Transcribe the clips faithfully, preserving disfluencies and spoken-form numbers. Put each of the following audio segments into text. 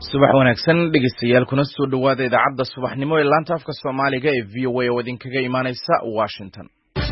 subax wanaagsan dhegeystayaal kuna soo dhawaada idaacadda subaxnimo ee laanta afka Soomaaliga ee V O A oo idinkaga imaanaysa Washington.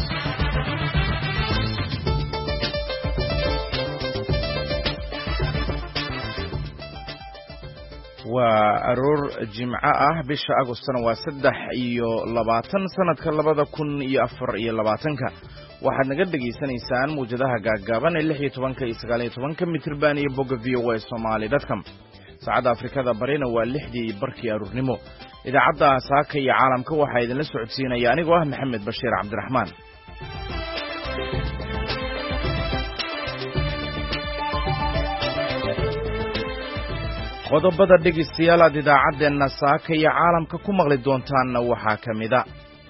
waa aroor jimco ah bisha Agostana waa saddex iyo labaatan sanadka labada kun iyo afar iyo labaatanka waxaad naga dhageysanaysaan muujadaha gaagaaban ee lix iyo tobanka iyo sagaal iyo tobanka mitirban iyo bogga V O A Somali dot com. saacada Afrikada barina waa lixdii barkii aroornimo. idaacadda saaka iyo caalamka waxa idin la socodsiinaya anigoo ah Maxamed Bashiir Cabdiraxmaan. qodobada dhegeystayaal aad idaacadeena saaka iyo caalamka ku maqli doontaanna waxaa kamida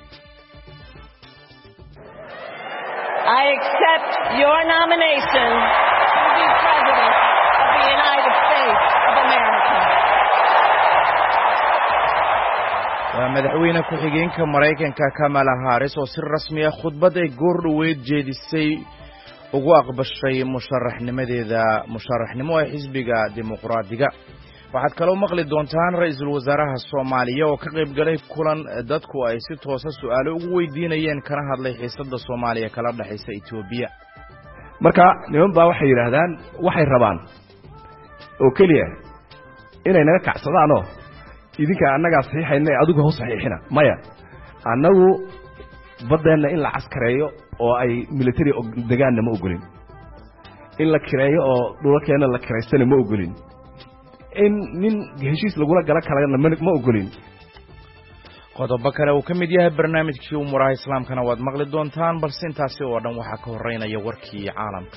I accept your nomination to be President of the United States of America. waa madaxweyne ku-xigeenka Mareykanka Kamala Harris oo si rasmi ah khudbad ay goor dhaweyd jeedisay ugu aqbashay musharaxnimadeeda musharaxnimo ee xisbiga dimuqraadiga. waxaad kaloo maqli doontaan ra'iisul wasaaraha Soomaaliya oo ka qayb galay kulan dadku ay si toos ah su'aalo ugu weydiinayeen kana hadlay xiisadda Soomaaliya kala dhaxaysa Itoobiya. marka niman baa waxay yiraahdaan waxay rabaan oo kaliya inay naga kacsadaan oo idinka annaga saxiixayna adigu hoos saxiixina maya annagu badeena in la askareeyo oo ay military deegaanna ma ogolin in la kireeyo oo dhulkeena la kireysana ma ogolin in nin heshiis lagula gala kala ma ogolin. qodobo kale oo kamid yahay barnaamijkii umuraha islaamkana waad maqli doontaan balse intaasi oo dhan waxa ka horeynaya warkii caalamka.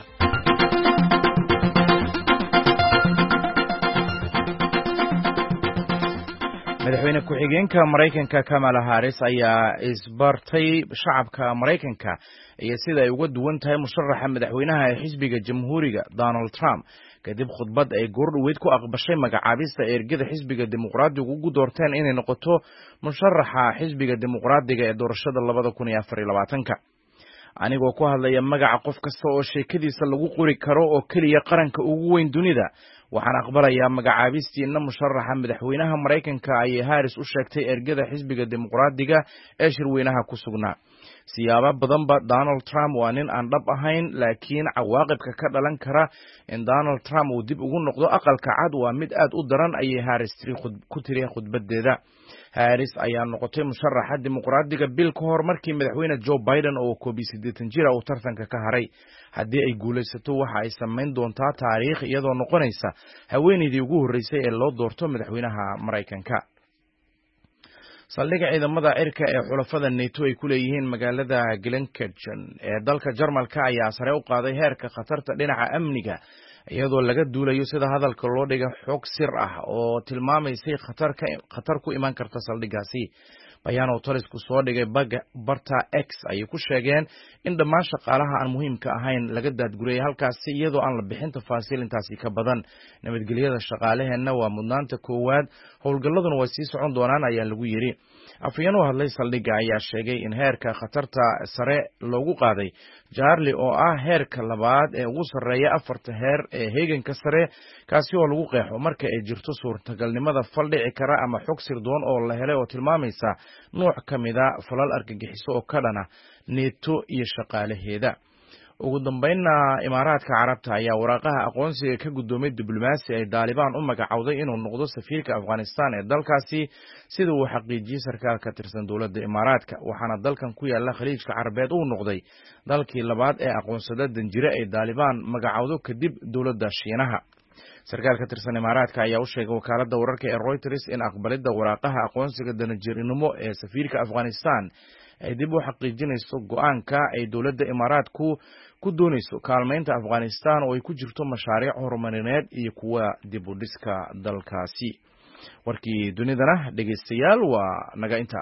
madaxweyne ku-xigeenka Mareykanka Kamala Harris ayaa isbartay shacabka Mareykanka iyo sida ay uga duwan tahay musharaxa madaxweynaha ee xisbiga Jamhuuriga Donald Trump kadib khudbad ay goor dhaweyd ku aqbashay magacaabista ergada xisbiga dimuqraadiga ugu doorteen inay noqoto musharaxa xisbiga dimuqraadiga ee doorashada labada kun iyo afar iyo labaatanka. anigoo ku hadlaya magaca qof kasta oo sheekadiisa lagu qori karo oo kaliya qaranka ugu weyn dunida waxaan aqbalayaa magacaabistiina musharaxa madaxweynaha Mareykanka ay Harris u sheegtay ergada xisbiga dimuqraadiga ee shirweynaha ku sugnaa. siyaabo badan ba Donald Trump waa nin aan dhab ahayn laakiin cawaaqibka ka dhalan kara in Donald Trump uu dib ugu noqdo aqalka cad waa mid aad u daran ayay Harris ku tiri khudbadeeda. Harris ayaa noqotay musharaxa dimuqraadiga bil ka hor markii madaxweyne Joe Biden oo koob iyo siddeetan jir ah uu tartanka ka haray. haddii ay guulaysato waxa ay samayn doontaa taariikh iyadoo noqonaysa haweeneydii ugu horeysay ee loo doorto madaxweynaha Mareykanka. saldhigga ciidamada cirka ee xulafada NATO ay ku leeyihiin magaalada Glenkirchen ee dalka Jarmalka ayaa sare u qaaday heerka khatarta dhinaca amniga iyadoo laga duulayo sida hadalka loo dhigay xog sir ah oo tilmaamaysay khatar ka khatar ku iman karta saldhiggaasi. bayaan oo talisku soo dhigay barta X ay ku sheegeen in dhammaan shaqaalaha aan muhiimka ahayn laga daadguriyay halkaasi iyadoo aan la bixin tafaasiil intaasi ka badan. nabadgelyada shaqaalaheena waa mudnaanta koowaad howlgalladuna way sii socon doonaan ayaa lagu yiri. afayeen oo hadlay saldhigga ayaa sheegay in heerka khatarta sare loogu qaaday Charlie oo ah heerka labaad ee ugu sareeya afarta heer ee heeganka sare kaasi oo lagu qeexo marka ay jirto suurtagalnimada fal dhici kara ama xog sirdoon oo la helay oo tilmaamaysa nooc kamida falal argagixiso oo ka dhana NATO iyo shaqaalaheeda. ugu dambeynna Imaaraadka Carabta ayaa waraaqaha aqoonsiga ka gudoomay diblomaasi ay Taliban u magacawday inuu noqdo safiirka Afghanistan ee dalkaasi sida uu xaqiijiyay sarkaal ka tirsan dowladda Imaaraadka. waxaana dalkan ku yaala Khaliijka Carabeed uu noqday dalkii labaad ee aqoonsada danjire ay Taliban magacawdo kadib dowladda Shiinaha. sarkaal ka tirsan Imaaraadka ayaa u sheegay wakaaladda wararka ee Reuters in aqbalidda waraaqaha aqoonsiga danjirinimo ee safiirka Afghanistan ay dib u xaqiijinayso go'aanka ay dowladda Imaaraadku ku doonayso kaalmeynta Afghanistan oo ay ku jirto mashaariic horumarineed iyo kuwa dib u dhiska dalkaasi. warkii dunidana dhegeystayaal waa naga inta.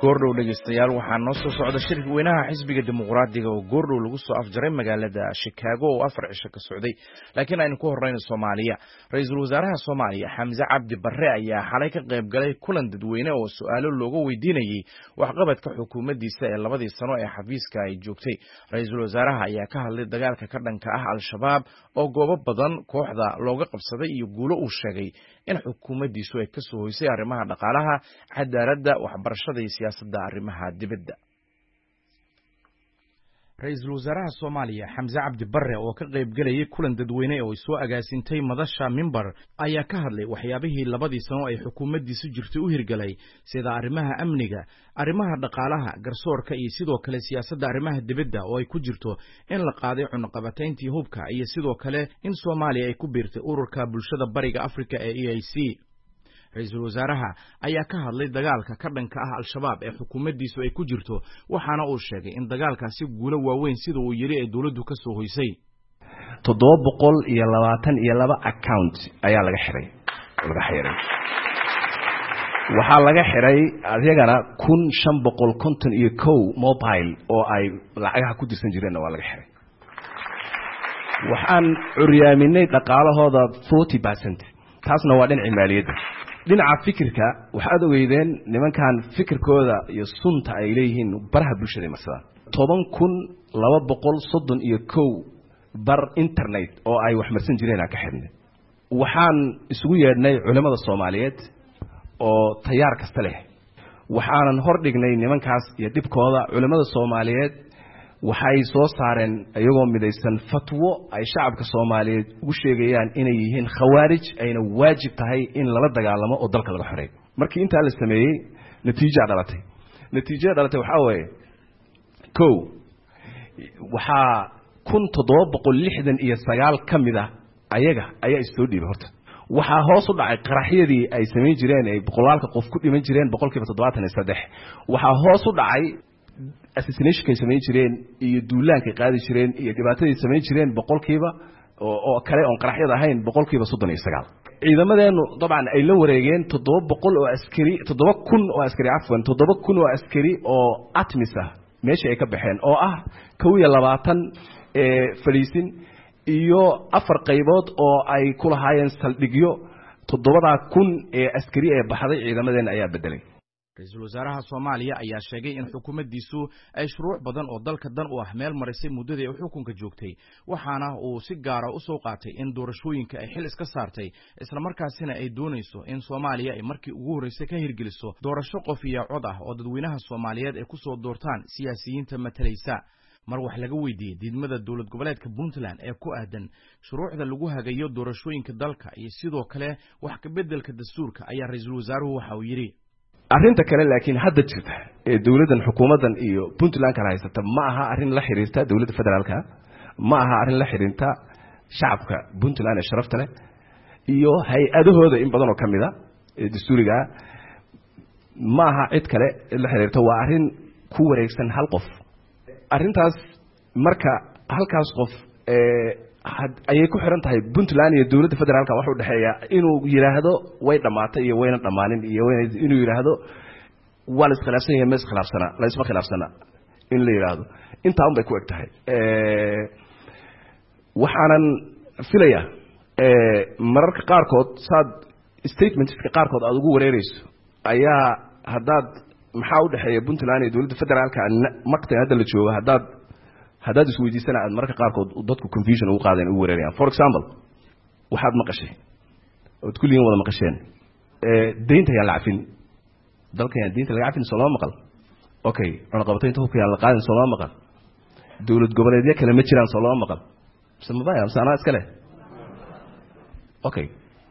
goordhow dhegeystayaal waxaa noo soo socda shirka weynaha xisbiga dimuqraadiga oo goordhow lagu soo afjaray magaalada Chicago oo afar cisho ka socday laakiin aynu ku horeyno Soomaaliya ra'iisul wasaaraha Soomaaliya Xamza Cabdi Barre ayaa xalay ka qayb galay kulan dadweyne oo su'aalo looga weydiinayay waxqabadka xukuumaddiisa ee labadii sano ee xafiiska ay joogtay ra'iisul wasaaraha ayaa ka hadlay dagaalka ka dhanka ah al-shabaab oo goobo badan kooxda looga qabsaday iyo guulo uu sheegay in xukuumaddiisu ay ka soo hoysay arrimaha dhaqaalaha cadaaladda waxbarashada iyo siyaasadda arrimaha dibadda ra'iisul wasaaraha Soomaaliya Xamza Cabdi Barre oo ka qayb galay kulan dadweyne oo soo agaasintay madasha Minbar ayaa ka hadlay waxyaabihii labadii sano ay xukuumaddiisu jirtay u hirgalay sida arrimaha amniga arrimaha dhaqaalaha garsoorka iyo sidoo kale siyaasadda arrimaha dibadda oo ay ku jirto in la qaaday cunaqabatayntii hubka iyo sidoo kale in Soomaaliya ay ku biirtay ururka bulshada bariga Afrika ee E A C ra'iisul wasaaraha ayaa ka hadlay dagaalka ka dhanka ah al-shabaab ee xukuumaddiisu ay ku jirto waxaana uu sheegay in dagaalkaasi guulo waaweyn sida uu yiri ay dawladdu ka soo hoysay toddoba boqol iyo labaatan iyo laba account ayaa laga xiray laga xiray waxa laga xiray adigana kun shan boqol konton iyo kow mobile oo ay lacagaha ku dirsan jireen waa laga xiray waxaan curiyaaminay dhaqaalahooda forty percent taasna waa dhinaca maaliyadda dhinaca fikirka waxaad ogeydeen nimankan fikirkooda iyo sunta ay leeyihiin baraha bulshada masada toban kun laba boqol soddon iyo kow bar internet oo ay wax marsan jireen ka xidhnay waxaan isugu yeedhnay culimada Soomaaliyeed oo tayaar kasta leh waxaanan hor dhignay nimankaas iyo dibkooda culimada Soomaaliyeed waxay soo saareen ayagoo midaysan fatwo ay shacabka Soomaaliyeed ugu sheegayaan inay yihiin khawaarij ayna waajib tahay in lala dagaalamo oo dalka laga xoreeyo markii inta la sameeyay natiijo dhalatay natiijada dhalatay waxa weeye kow waxa kun toddoba boqol lixdan iyo sagaal kamida ayaga ayaa isoo dhiibay horta waxa hoos u dhacay qaraxyadii ay sameyn jireen ay boqolaalka qof ku dhiman jireen boqolkiiba toddobaatan iyo saddex waxa hoos u dhacay assassination kay sameyn jireen iyo duulaanka qaadi jireen iyo dhibaatadii sameyn jireen boqolkiiba oo kale oo qaraxyada ahayn boqolkiiba soddon iyo sagaal ciidamadeenu dabcan ay la wareegeen toddoba boqol oo askari toddoba kun oo askari afwan toddoba kun oo askari oo atmisa meesha ay ka baxeen oo ah kow iyo labaatan ee faliisin iyo afar qaybood oo ay ku lahaayeen saldhigyo toddobada kun ee askari ee baxday ciidamadeena ayaa bedelay ra'iisul wasaaraha Soomaaliya ayaa sheegay in xukuumaddiisu ay shuruuc badan oo dalka dan u ah meel marisay muddadii ay xukunka joogtay waxaana uu si gaar ah u soo qaatay in doorashooyinka ay xil iska saartay isla markaasina ay doonayso in Soomaaliya ay markii ugu horeysay ka hirgeliso doorasho qof iyo cod ah oo dadweynaha Soomaaliyeed ay ku soo doortaan siyaasiyiinta matalaysa mar wax laga weydiiyay diidmada dawlad goboleedka Puntland ee ku aadan shuruucda lagu hagayo doorashooyinka dalka iyo sidoo kale wax ka bedelka dastuurka ayaa ra'iisul wasaaruhu waxa uu yiri arrinta kale laakiin hadda jirta ee dawladdan xukuumaddan iyo Puntland kala haysata ma aha arrin la xiriirta dawladda federaalka ma aha arrin la xiriirta shacabka Puntland ee sharafta leh iyo hay'adahooda in badan oo kamida ee dastuuriga ma aha cid kale la xiriirta waa arrin ku wareegsan hal qof arrintaas marka halkaas qof ee ayay ku xiran tahay Puntland iyo dawladda federaalka waxa u dhaxeeya inuu yiraahdo way dhamaatay iyo wayna dhamaanin iyo inuu yiraahdo wal iskhilaafsan yahay mas khilaafsana la isma khilaafsana in la yiraahdo inta un bay ku egtahay ee waxaanan filaya ee mararka qaar kood saad statementska qaar kood aad ugu wareerayso ayaa hadaad maxaa u dhaxeeya Puntland iyo dawladda federaalka maqtay hadda la joogo hadaad hadaad isweydiisana aad marka qaar kood dadku confusion ugu qaadeen ugu wareerayaan for example waxaad maqashay oo kulliin wada maqasheen ee deynta yaa la cafin dalkan deynta laga cafin soo maqal okay ana qabtaynta hubka yaa la qaadin soo maqal dawlad goboleedyo kale ma jiraan soo maqal samabaya sana iska leh okay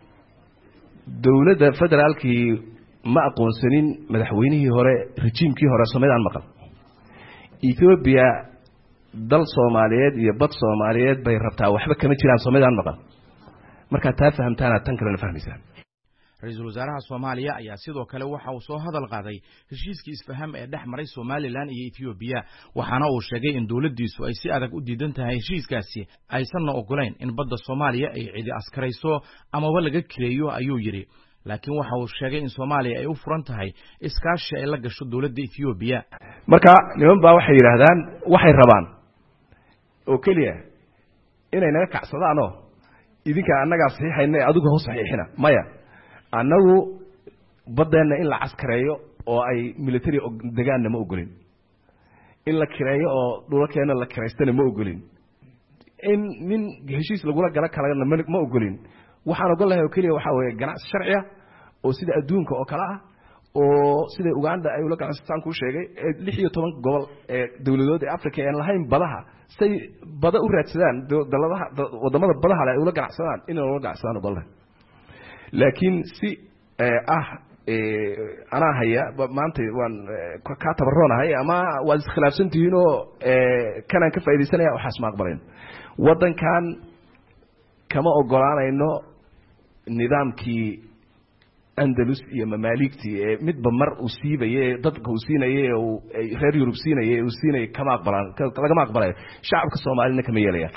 dawladda federaalkii ma aqoonsanin madaxweynihii hore rejiimkii hore Soomaaliland maqal Ethiopia dal Soomaaliyeed iyo bad Soomaaliyeed bay rabtaa waxba kama jiraan Soomaaliland maqal marka taa fahamtaana tan kale fahmaysaa ra'iisul wasaaraha Soomaaliya ayaa sidoo kale waxa uu soo hadal qaaday heshiiskii isfaham ee dhex maray Soomaaliland iyo Ethiopia waxaana uu sheegay in dawladdiisu ay si adag u diidan tahay heshiiskaasi aysan ogoleen in badda Soomaaliya ay cidi askarayso ama laga kireeyo ayuu yiri laakiin waxa uu sheegay in Soomaaliya ay u furan tahay iskaashi ay la gasho dawladda Ethiopia. marka niman baa waxay yiraahdaan waxay rabaan oo kaliya inay naga kacsadaan oo idinka annaga saxiixayna adigu hoos saxiixina maya annagu badeena in la askareeyo oo ay military deegaanna ma ogolin in la kireeyo oo dhulkeena la kireystana ma ogolin in min heshiis lagu la gala kala ma ogolin waxaan ogolahay oo kaliya waxa weeye ganacsi sharci ah oo sida adduunka oo kala ah oo sida Uganda ay ula ganacsataan ku sheegay lix iyo toban gobol ee dawladood ee Afrika ee lahayn badaha say bada u raadsadaan daladaha wadamada badaha ay ula ganacsadaan in ula ganacsadaan ogolahay laakiin si ah ana haya maanta waan ka tabaroonahay ama waa iskhilaafsantihiin oo kana ka faa'iideysanaya waxa isma aqbaleen wadankan kama ogolaanayno nidaamkii Andalus iyo mamaaligtii ee midba mar uu siibay dadka uu siinayay oo reer Yurub siinayay uu siinayay kama aqbalaan laga aqbalay shacabka Soomaaliyeed kama yeelayaan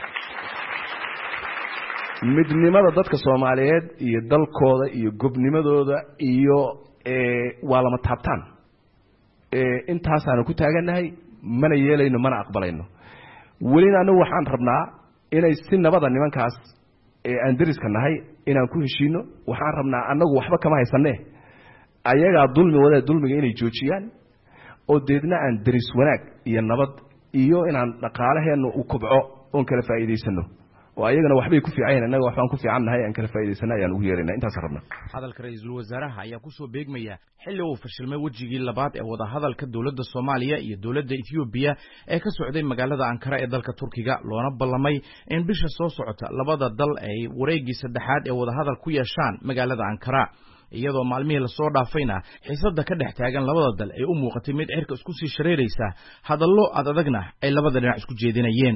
midnimada dadka Soomaaliyeed iyo dalkooda iyo gobnimadooda iyo ee waa lama taabtaan ee intaas aan ku taaganahay mana yeelayno mana aqbalayno walina anu waxaan rabnaa inay si nabada nimankaas ee aan dariska nahay inaan ku heshiino waxaan rabnaa anagu waxba kama haysanee ayaga dulmi wada dulmiga inay joojiyaan oo deedna aan daris wanaag iyo nabad iyo inaan dhaqaalaheena u kubco oo kala faa'iideysano oo ayagana waxbay ku fiicayeen anaga waxaan ku fiicannahay aan kala faa'iideysana ayaan ugu yeelanaa intaas rabnaa hadalka ra'iisul wasaaraha ayaa ku soo beegmaya xilli uu fashilmay wajigii labaad ee wada hadalka dawladda Soomaaliya iyo dawladda Ethiopia ee ka socday magaalada Ankara ee dalka Turkiga loona ballamay in bisha soo socota labada dal ay wareegii saddexaad ee wada hadal ku yeeshaan magaalada Ankara iyadoo maalmihii la soo dhaafayna xiisadda ka dhex taagan labada dal ay u muuqatay mid cirka isku sii shareeraysa hadallo ad adagna ay labada dhinac isku jeedinayeen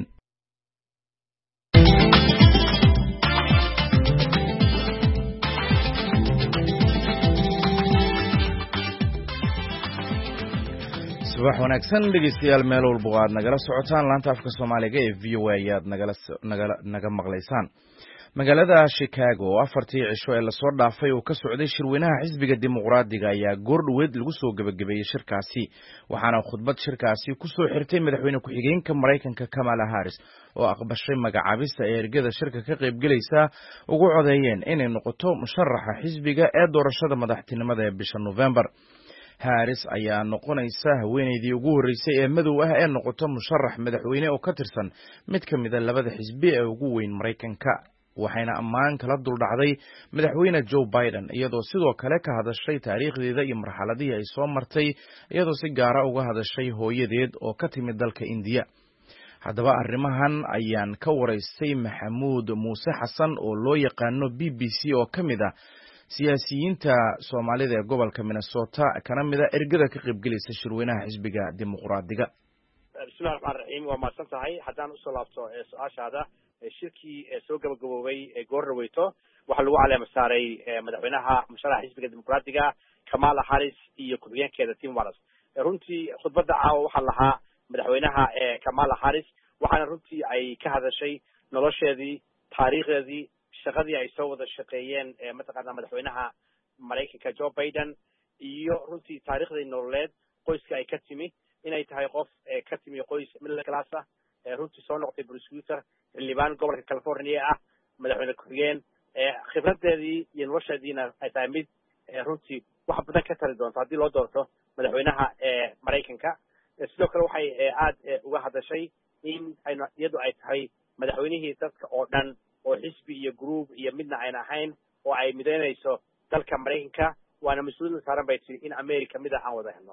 subax wanaagsan dhegeystayaal meel walba aad nagala socotaan laanta afka Soomaaliga ee V O A aad nagala nagala naga maqlaysaan magaalada Chicago afartii cisho ee la soo dhaafay oo ka socday shirweynaha xisbiga dimuqraadiga ayaa goordhoweed lagu soo gabagabeeyay shirkaasi waxaana khudbad shirkaasi ku soo xirtay madaxweyne ku-xigeenka Mareykanka Kamala Harris oo aqbashay magacaabista ee ergada shirka ka qayb galaysa ugu codeeyeen inay noqoto musharaxa xisbiga ee doorashada madaxtinimada ee bisha November Harris ayaa noqonaysa haweeneydii ugu horeysay ee madow ah ee noqoto musharax madaxweyne oo ka tirsan mid ka mid ah labada xisbi ee ugu weyn Mareykanka waxayna ammaan kala duldhacday madaxweyne Joe Biden iyadoo sidoo kale ka hadashay taariikhdeeda iyo marxaladii ay soo martay iyadoo si gaar ah uga hadashay hooyadeed oo ka timid dalka India haddaba arrimahan ayaan ka waraystay Maxamuud Muuse Xasan oo loo yaqaano B B C oo ka mid ah siyaasiyiinta Soomaalida ee gobolka Minnesota kana mid ah ergada ka qayb galaysa shirweynaha xisbiga dimuqraadiga bismillaahir rahmaanir rahiim waa maasan tahay haddaan usoo laabto su'aashaada shirkii soo gabagaboobay ee goordhaweyto waxaa lagu caleema saaray madaxweynaha musharaxa xisbiga dimuqraadiga Kamala Harris iyo ku-xigeenkeeda Tim Walz runtii khudbadda caawa waxaa lahaa madaxweynaha Kamala Harris waxaana runtii ay ka hadashay nolosheedii taariikhdeedii shaqadii ay soo wada shaqeeyeen mataqaanaa madaxweynaha Mareykanka Joe Biden iyo runtii taariikhdii nololeed qoyska ay ka timi inay tahay qof ka timi qoys middle class ah runtii soo noqotay prosecutor xildhibaan gobolka California ah madaxweyne ku-xigeen khibradeedii iyo nolosheediina ay tahay mid runtii wax badan ka tari doonto haddii loo doorto madaxweynaha Mareykanka sidoo kale waxay aad uga hadashay in iyadu ay tahay madaxweynihii dadka oo dhan oo xisbi iyo group iyo midna ayna ahayn oo ay midaynayso dalka Mareykanka waana mas'uuliyad saaran bay tahay in America mid aan wada helno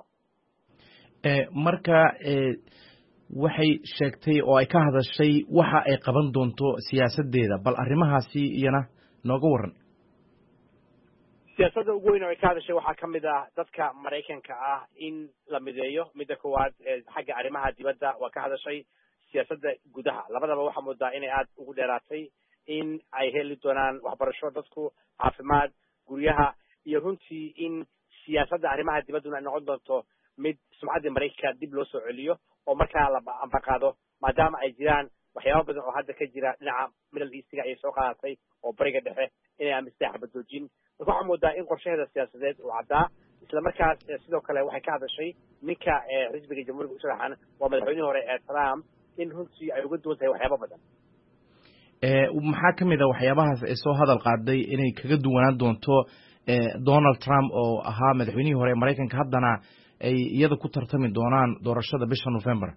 ee marka ee waxay sheegtay oo ay ka hadashay waxa ay qaban doonto siyaasadeeda bal arrimahaasi iyana nooga waran siyaasadda ugu weyn oo ay ka hadashay waxaa ka mid ah dadka Mareykanka ah in la mideeyo midda koowaad xagga arrimaha dibadda waa ka hadashay siyaasadda gudaha labadaba waxaa moodaa inay aad ugu dheeraatay in ay heli doonaan waxbarasho dadku caafimaad guryaha iyo runtii in siyaasadda arrimaha dibadduna ay noqon doonto mid sumcadda Mareykanka dib loo soo celiyo oo markaa la ambaqaado maadaama ay jiraan waxyaabo badan oo hadda ka jira dhinaca Middle East-ga ay soo qaadatay oo bariga dhexe inay amistaa xabadoojin marka waxaa moodaa in qorshaheeda siyaasadeed uu caddaa isla markaas sidoo kale waxay ka hadashay ninka xisbiga jamhuuriga u sharaxan waa madaxweynihii hore ee Trump in runtii ay uga duwan tahay waxyaabo badan maxaa ka mid a waxyaabahaas ay soo hadal qaaday inay kaga duwanaan doonto Donald Trump oo ahaa madaxweynihii hore ee Mareykanka haddana ay iyada ku tartami doonaan doorashada bisha November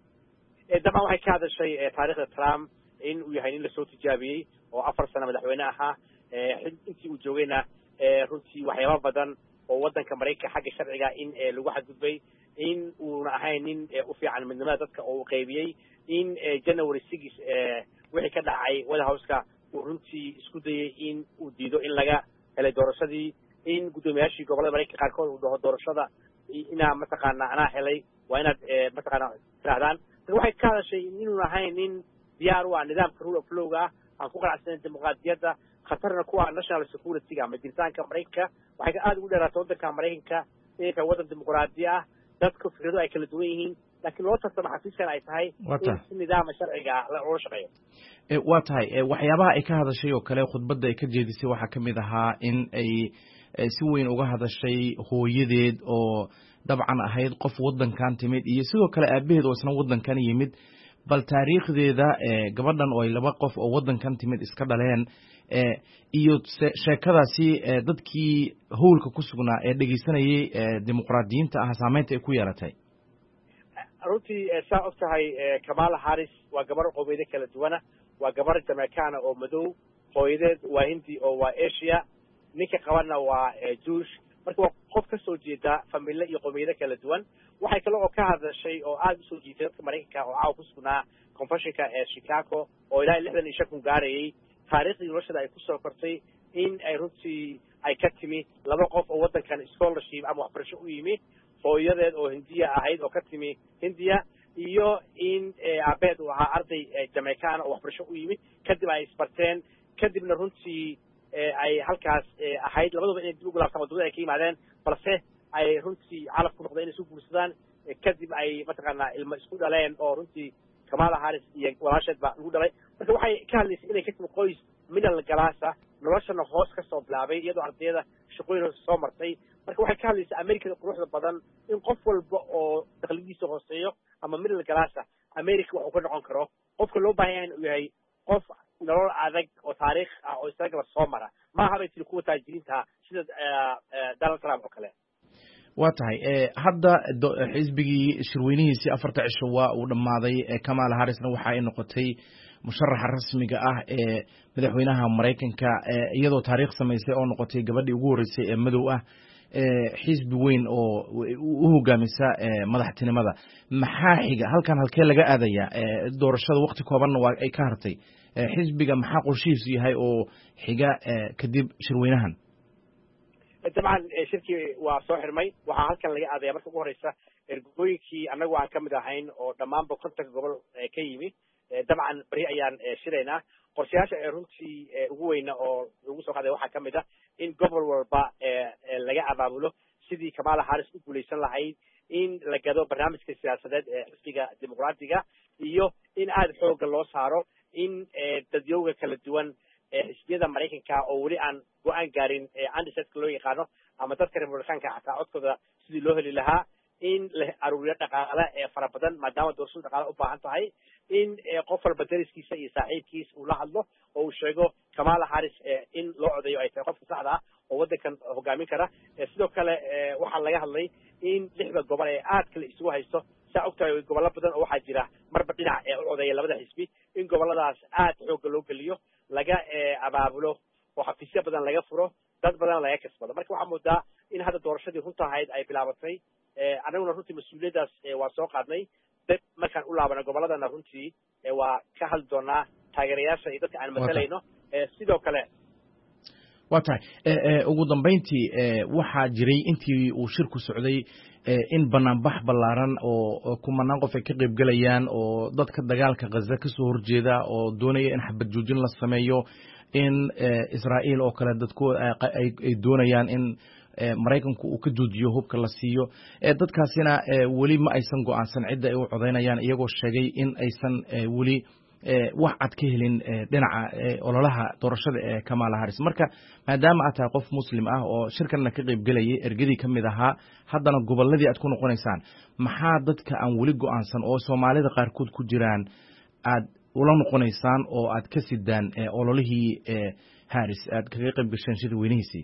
dabcan waxay ka hadashay taariikhda Trump in uu yahay nin la soo tijaabiyey oo afar sano madaxweyne ahaa intii uu joogayna runtii waxyaabo badan oo waddanka Mareykanka xagga sharciga in lagu xadgudbay in uuna ahayn nin u fiican midnimada dadka oo uu qaybiyey in January sixth wixii ka dhacay White House-ka uu runtii isku dayay in uu diido in laga helay doorashadii in guddoomiyaashii gobollada Mareykanka qaarkood uu dhaho doorashada inaa mataqaanaa anaa helay waa inaad mataqaanaa tirahdaan waxay ka hadashay inuuna ahayn nin diyaar u ah nidaamka rule of law-ga ah aan ku qanacsaneyn dimuqraadiyadda khatarna kuwa national security-ga ama jiritaanka Mareykanka waxay aad ugu dheeraatay waddanka Mareykanka inay tahay waddan dimuqraadi ah dadka fikrado ay kala duwan yihiin laakiin loo tartamo xafiiskan ay tahay in si nidaama sharciga loola shaqeeyo waa tahay waxyaabaha ay ka hadashay oo kale khudbadda ay ka jeedisay waxaa ka mid ahaa in ay si weyn uga hadashay hooyadeed oo dabcan ahayd qof waddankan timid iyo sidoo kale aabaheed oo isna waddankan yimid bal taariikhdeeda gabadhan oo ay laba qof oo waddankan timid iska dhaleen iyo sheekadaasi dadkii howlka ku sugnaa ee dhegeysanayay dimuqraadiyiinta ah saameynta ay ku yeelatay runtii saa og tahay Kamala Harris waa gabar qowmiyado kala duwana waa gabar Jamaican oo madow hooyadeed waa Hindi oo waa Asia ninka qabanna waa Jewish marka waa qof ka soo jeeda familyo iyo qowmiyado kala duwan waxay kale oo ka hadashay oo aad u soo jiitay dadka Mareykanka oo caaw ku sugnaa convention-ka ee Chicago oo ilaa lixdan iyo shan kun gaarayay taariikhdii noloshada ay ku soo kortay in ay runtii ay ka timi laba qof oo waddankan scholarship ama waxbarasho u yimi hooyadeed oo Hindiya ahayd oo ka timi Hindiya iyo in aabeed uu ahaa arday Jamaican oo waxbarasho u yimi kadib ay isbarteen kadibna runtii ay halkaas ahayd labadaba inay dib ugu laabtaan wadamada ay ka yimaadeen balse ay runtii calaf ku noqdeen inay isu guursadaan kadib ay mataqaanaa ilmo isku dhaleen oo runtii Kamala Harris iyo walaasheed baa lagu dhalay marka waxay ka hadlaysay inay ka timi qoys middle class noloshana hoos ka soo bilaabay iyadoo ardayda shaqooyin soo martay marka waxay ka hadlaysay America quruxda badan in qof walba oo dakhligiisa hooseeyo ama middle class America wax uu ka noqon karo qofka loo baahan yahay inuu yahay qof nolol adag oo taariikh ah oo isaga soo mara ma aha bay tiri kuwa taajiriinta sida Donald Trump oo kale waa tahay hadda xisbigii shirweynihiisii afarta cisho waa uu dhammaaday Kamala Harrisna waxa ay noqotay musharaxa rasmiga ah ee madaxweynaha Mareykanka iyadoo taariikh samaysay oo noqotay gabadhii ugu horeysay ee madow ah xisbi weyn oo u hogaamisa madaxtinimada maxaa xiga halkan halkee laga aadaya doorashada waqti koobanna waa ay ka hartay xisbiga maxaa qorshihiisu yahay oo xiga kadib shirweynahan dabcan shirkii waa soo xirmay waxaa halkan laga aadaya marka ugu horeysa ergooyinkii annagu aan ka mid ahayn oo dhammaanba kontonka gobol ka yimi dabcan beri ayaan shiraynaa qorshayaasha ee runtii ugu weyna oo lagu soo qaaday waxaa ka mid ah in gobol walba laga abaabulo sidii Kamala Harris u guulaysan lahayd in la gado barnaamijka siyaasadeed ee xisbiga dimuqraadiga iyo in aad xoogga loo saaro in dadyowga kala duwan xisbiyada Mareykanka oo weli aan go'aan gaarin undecided loo yaqaano ama dadka Republicanka xataa codkooda sidii loo heli lahaa in la aruuriyo dhaqaale ee fara badan maadaama doorashadu dhaqaale u baahan tahay in qof walba dariskiisa iyo saaxiibkiisa uu la hadlo oo uu sheego Kamala Harris in loo codeeyo ay tahay qofka saxda ah oo waddankan hogaamin kara sidoo kale waxaa laga hadlay in lixda gobol ee aad kale isugu haysto saa ogtahay gobollo badan oo waxaa jira marba dhinac ee u codeeya labada xisbi in gobolladaas aad xoogga loo geliyo laga abaabulo oo xafiisyo badan laga furo dad badan laga kasbado marka waxaa moodaa in hadda doorashadii runta ahayd ay bilaabatay annaguna runtii mas-uuliyaddaas waa soo qaadnay dad markaan u laabana gobolladana runtii waa ka hadli doonaa taageerayaasha iyo dadka aan matalayno sidoo kale waa tahay ugu dambayntii waxaa jiray intii uu shirku socday in banaanbax ballaaran oo kumanaan qof ay ka qayb galayaan oo dadka dagaalka Gaza ka soo horjeeda oo doonaya in xabad joojin la sameeyo in Israa'iil oo kale dadku ay doonayaan in Mareykanku uu ka joojiyo hubka la siiyo dadkaasina weli ma aysan go'aansan cidda ay u codeynayaan iyagoo sheegay in aysan weli wax cad ka helin dhinaca ololaha doorashada ee Kamala Harris marka maadaama aad tahay qof muslim ah oo shirkanna ka qayb galayay ergadii ka mid ahaa haddana gobolladii aad ku noqonaysaan maxaa dadka aan weli go'aansan oo Soomaalida qaarkood ku jiraan aad ula noqonaysaan oo aad ka sidaan ololihii Harris aad kaga qayb gashaan shir weynihiisii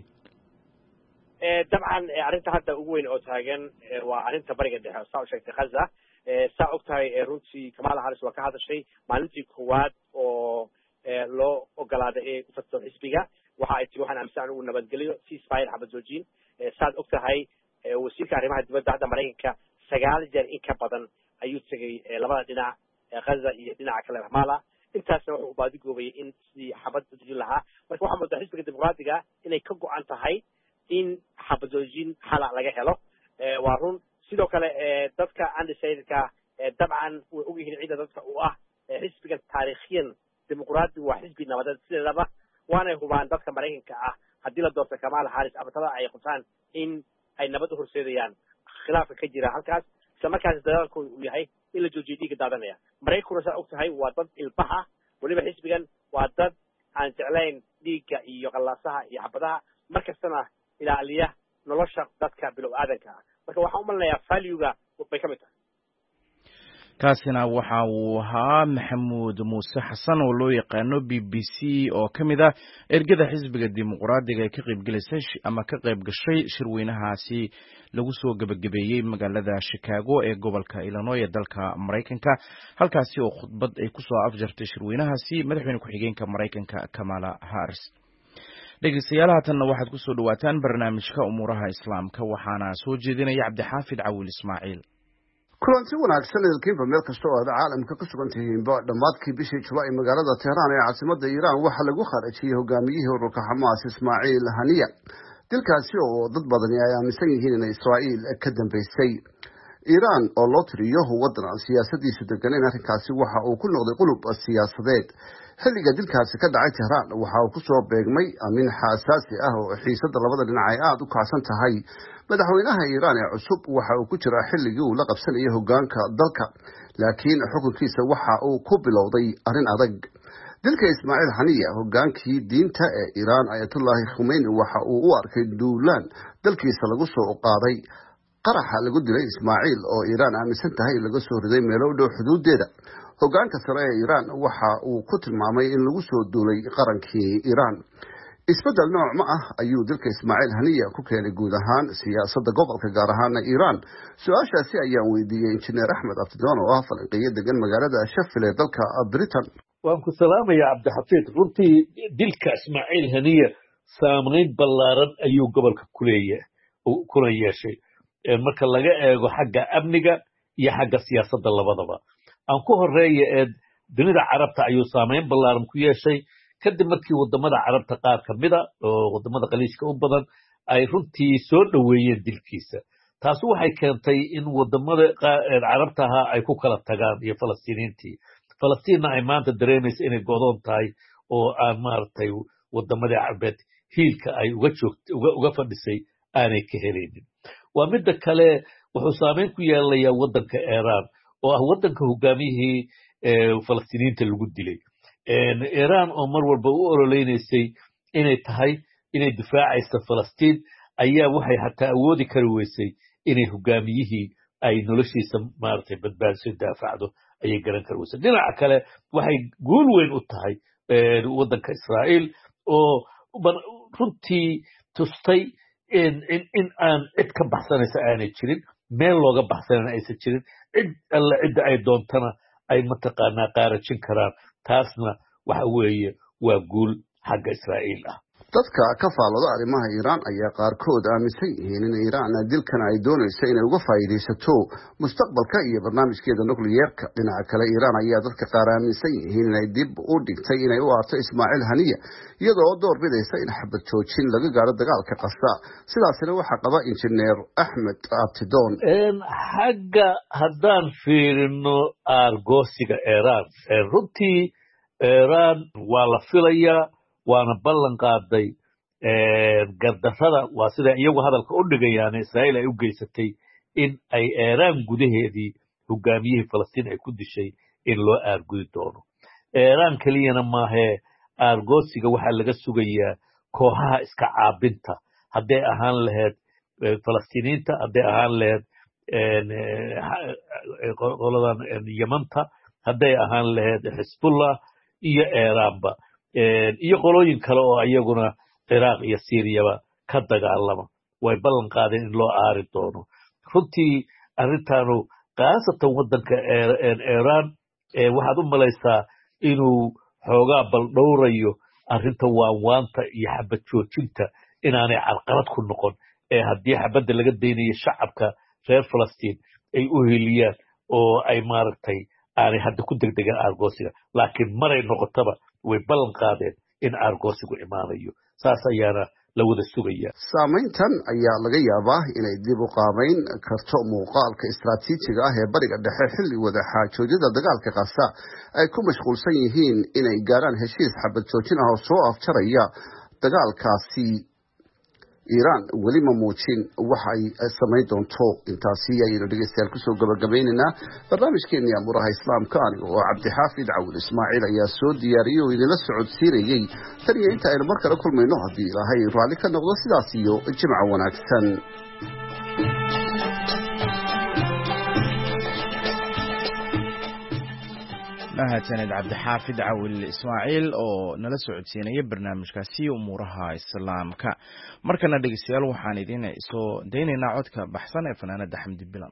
dabcan arrinta hadda ugu weyn oo taagan waa arrinta bariga dhexe saa u sheegtay Gaza saa ogtahay runtii Kamala Harris waa ka hadashay maalintii koowaad oo loo ogolaaday ee ku fadhiso xisbiga waxa ay tii waxaan aaminsan uu nabadgeliyo ceasefire xabad joojin saad ogtahay wasiirka arrimaha dibadda hadda Mareykanka sagaal jeer in ka badan ayuu tagay labada dhinac Gaza iyo dhinaca kale Ramallah intaasna wuxuu u baadigoobay in si xabad joojin lahaa marka waxaa moodaa xisbiga dimuqraadiga inay ka go'an tahay in xabad joojin xala laga helo waa run sidoo kale dadka undecidedka dabcan way ogyihiin ciida dadka u ah xisbiga taariikhiyan dimuqraadi waa xisbi nabadeed sideedaba waana hubaan dadka Mareykanka ah haddii la doorto Kamala Harris abatada ay qabtaan in ay nabad u horseedayaan khilaafka ka jira halkaas isla markaas dadaalkoodu uu yahay in la joojiyo dhiigga daadanaya Mareykankuna saa ogtahay waa dad ilbaha weliba xisbigan waa dad aan jeclayn dhiigga iyo qallaasaha iyo xabadaha markastana ilaaliya nolosha dadka bilow aadanka ah marka waxaan u malinayaa value-ga bay ka mid tahay kaasina waxa uu ahaa Maxamuud Muuse Xasan oo loo yaqaano B B C oo ka mid ah ergada xisbiga dimuqraadiga ee ka qayb galaysay ama ka qayb gashay shirweynahaasi lagu soo gabagabeeyay magaalada Chicago ee gobolka Illinois ee dalka Mareykanka halkaasi oo khudbad ay ku soo afjartay shirweynahaasi madaxweyne ku-xigeenka Mareykanka Kamala Harris dhegeystayaal haatanna waxaad ku soo dhawaataan barnaamijka umuuraha islaamka waxaana soo jeedinaya Cabdixaafid Cawil Ismaaciil kulanti wanaagsan ilkiinba meel kasta oo aad caalamka ku sugan tihiinba dhammaadkii bishii Julaay magaalada Tehran ee caasimadda Iiraan waxaa lagu kharajiyay hogaamiyihii ururka Xamaas Ismaaciil Haniya dilkaasi oo dad badani ay aaminsan yihiin in Israa'iil ka dambeysay Iiraan oo loo tiriyo waddan siyaasadiisu degan in arrinkaasi waxa uu ku noqday qulub siyaasadeed xilliga dilkaasi ka dhacay Tehran waxa uu ku soo beegmay amin xasaasi ah oo xiisadda labada dhinac ay aad u kacsan tahay madaxweynaha Iiraan ee cusub waxa uu ku jiraa xilligii uu la qabsanayay hoggaanka dalka laakiin xukunkiisa waxa uu ku bilowday arrin adag dilka Ismaaciil Haniya hoggaankii diinta ee Iiraan Ayatollah Khomeini waxa uu u arkay duulaan dalkiisa lagu soo qaaday qaraxa lagu dilay Ismaaciil oo Iiraan aaminsan tahay laga soo riday meelo u dhow xuduudeeda hoggaanka sare ee Iiraan waxa uu ku tilmaamay in lagu soo duulay qarankii Iiraan isbedel nooc ma ah ayuu dilka Ismaaciil Haniya ku keenay guud ahaan siyaasadda gobolka gaar ahaan Iiraan su'aashaasi ayaan weydiiyay injineer Axmed Abdidoon oo ah falanqeeye degan magaalada Sheffield ee dalka Britain waan ku salaamayaa Cabdixafiid runtii dilka Ismaaciil Haniya saameyn ballaaran ayuu gobolka ku leeyahay kuna yeeshay marka laga eego xagga amniga iyo xagga siyaasadda labadaba aan ku horeeyo ee dunida carabta ayuu saameyn ballaaran ku yeeshay kadib markii wadamada carabta qaar ka mid a oo wadamada qaliishka u badan ay runtii soo dhoweeyeen dilkiisa taasi waxay keentay in wadamada carabta ahaa ay ku kala tagaan iyo falastiiniintii falastiinna ay maanta dareemaysa inay godoon tahay oo aan maaragtay wadamadii carbeed hiilka ay uga joogta uga uga fadhisay aanay ka helaynin waa midda kale wuxuu saameyn ku yeelanayaa waddanka Iiraan oo ah waddanka hogaamiyihii falastiiniinta lagu dilay Iiraan oo mar walba u ololeysay inay tahay inay difaacayso Falastiin ayaa waxay xataa awoodi kari weysay inay hogaamiyihii ay noloshiisa maartay badbaadiso daafacdo ayay garan kari weysay dhinaca kale waxay guul weyn u tahay waddanka Israa'iil oo runtii tustay in in in aan cid ka baxsanaysa aanay jirin meel looga baxsanayna aysan jirin cid alla cidda ay doontana ay mataqaanaa qaarajin karaan taasna waxa weeye waa guul xagga Israa'iil ah dadka ka faalooda arrimaha Iiraan ayaa qaarkood aaminsan yihiin in Iiraan dilkan ay doonayso inay uga faa'iideysato mustaqbalka iyo barnaamijkeeda nukliyeerka dhinaca kale Iiraan ayaa dadka qaar aaminsan yihiin inay dib u dhigtay inay u aarto Ismaaciil Haniya iyadoo door bidaysa in xabad joojin laga gaaro dagaalka Gaza sidaasina waxa qaba injineer Axmed Abdidoon xagga haddaan fiirino argosiga Iiraan runtii Iiraan waa la filayaa waana ballan qaaday gardarrada waa sida iyagu hadalka u dhigayaan Israa'iil ay u geysatay in ay Iiraan gudaheedii hogaamiyihii Falastiin ay ku dishay in loo aargudi doono Iiraan keliyana maahe aargoosiga waxaa laga sugayaa kooxaha iska caabinta hadday ahaan lahayd falastiiniinta hadday ahaan lahayd qoladan yamanta hadday ahaan lahayd xisbullah iyo iiraanba iyo qolooyin kale oo iyaguna ciraaq iyo siiriyaba ka dagaalama way ballan qaadeen in loo aari doono runtii arrintaanu khaasatan waddanka iiraan waxaad u malaysaa inuu xoogaa baldhowrayo arrinta waanwaanta iyo xabad joojinta inaanay carqalad ku noqon ee haddii xabadda laga daynayo shacabka reer falastiin ay u heliyaan oo ay maaragtay aanay hadda ku degdegaan aargoosiga laakiin maray noqotaba way ballan qaadeen in aargoosigu imaanayo saas ayaana la wada sugaya saamayntan ayaa laga yaabaa inay dib u qaabayn karto muuqaalka istaraatiijiga ah ee bariga dhexe xilli wada xaajoojyada dagaalka Gaza ay ku mashquulsan yihiin inay gaaraan heshiis xabad joojin ah oo soo afjaraya dagaalkaasi. Iiraan weli ma muujin waxa ay samayn doonto. Intaasi ayaynu dhegeystayaal kusoo gabagabaynaynaa barnaamijkeennii Amuuraha Islaamka aniga oo Cabdixaafid Cawil Ismaaciil ayaa soo diyaariyey oo idinla socodsiinayay tan iyo inta aynu mar kale kulmayno haddii Ilaahay raalli ka noqdo sidaas iyo jimco wanaagsan. mahadsanid Cabdixaafid Cawil Ismaaciil oo nala socodsiinaya barnaamijkaasi Umuuraha Islaamka. markana dhegeystayaal waxaan idin soo daynaynaa codka baxsan ee fanaanada Xamdi Bilan.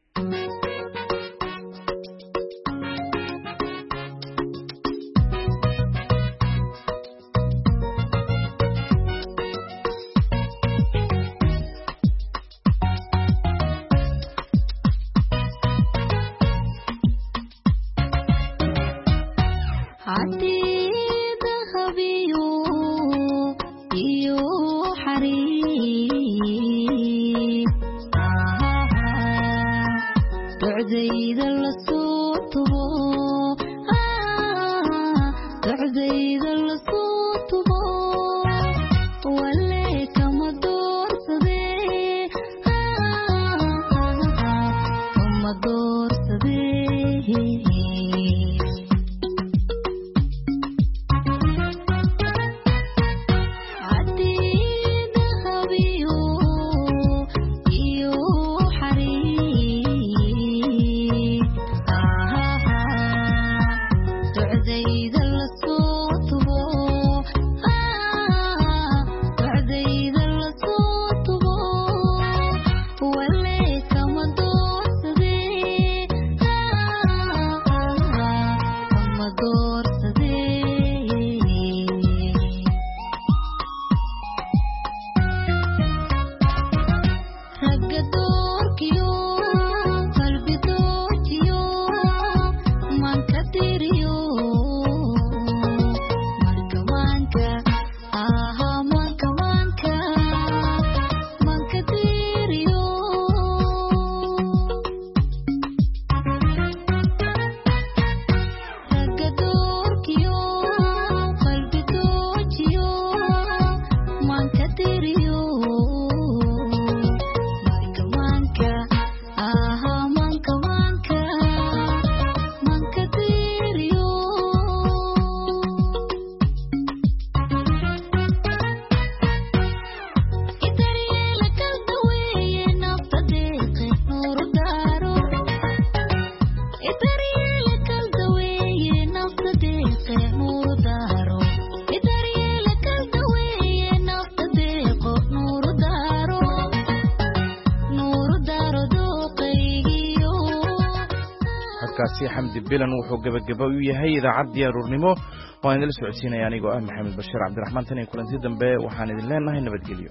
xamdi bilan wuxuu gabagaba u yahay idaacadii aruurnimo oo aan idin socodsiinaya anigoo ah Maxamed Bashiir Cabdiraxmaan tan iyo kulanti dambe waxaan idin leenahay nabadgelyo.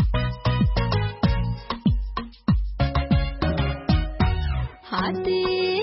Hati